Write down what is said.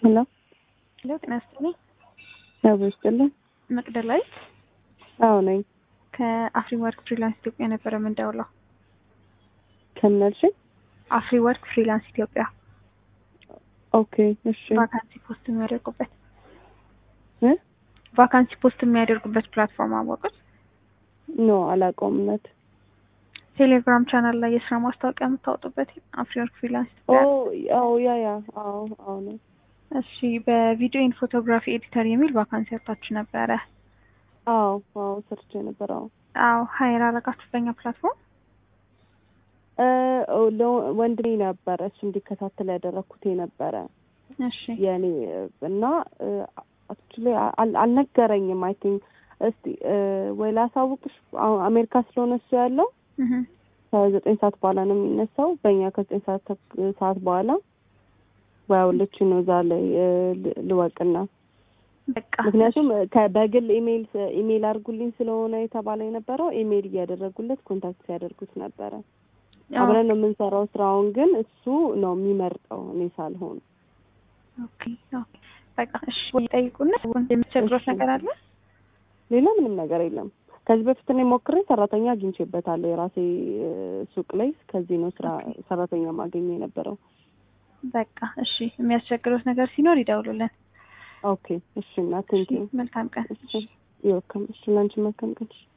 ሄሎ ሄሎ ጤና ይስጥልኝ። አብስትልኝ መቅደላዊት አዎ ነኝ። ከአፍሪወርክ ፍሪላንስ ኢትዮጵያ ነበር የምንደውለው። ከመልሽ አፍሪወርክ ፍሪላንስ ኢትዮጵያ ኦኬ እሺ ቫካንሲ ፖስት የሚያደርጉበት ፕላትፎርም አወቁት? ኖ አላውቀውም። ነት ቴሌግራም ቻናል ላይ የስራ ማስታወቂያ የምታወጡበት አፍሪወርክ ፍሪላንስ ኢትዮጵያ። አዎ ነው። እሺ በቪዲዮ ኤንድ ፎቶግራፊ ኤዲተር የሚል ቫካንሲ አውጥታችሁ ነበረ? አዎ ሰርቼ ነበር። አዎ ሃይር አረጋችሁ በእኛ ፕላትፎርም? ወንድሜ ነበረ እሱ እንዲከታተል ያደረኩት ነበረ። እሺ የኔ እና አክቹሊ አልነገረኝም። አይ ቲንክ እስቲ ወይ ላሳውቅሽ። አሜሪካ ስለሆነ እሱ ያለው ከ9 ሰዓት በኋላ ነው የሚነሳው። በእኛ ከ9 ሰዓት በኋላ ባውልች ነው ዛሬ ልወቅና በቃ ምክንያቱም በግል ኢሜል አድርጉልኝ ስለሆነ የተባለ የነበረው ኢሜል እያደረጉለት ኮንታክት ያደርጉት ነበረ። አብረን ነው የምንሰራው ስራውን፣ ግን እሱ ነው የሚመርጠው እኔ ሳልሆን። ኦኬ በቃ እሺ ጠይቁና የምትቸግሮት ነገር አለ? ሌላ ምንም ነገር የለም። ከዚህ በፊት እኔ ሞክሬ ሰራተኛ አግኝቼበታለሁ የራሴ ሱቅ ላይ። ከዚህ ነው ሰራተኛ ማግኘት የነበረው። በቃ እሺ የሚያስቸግሩት ነገር ሲኖር ይደውሉልን። ኦኬ እሺ እና ቴንኪው። መልካም ቀን። እሺ ይወከም። እሺ ላንቺ መልካም ቀን።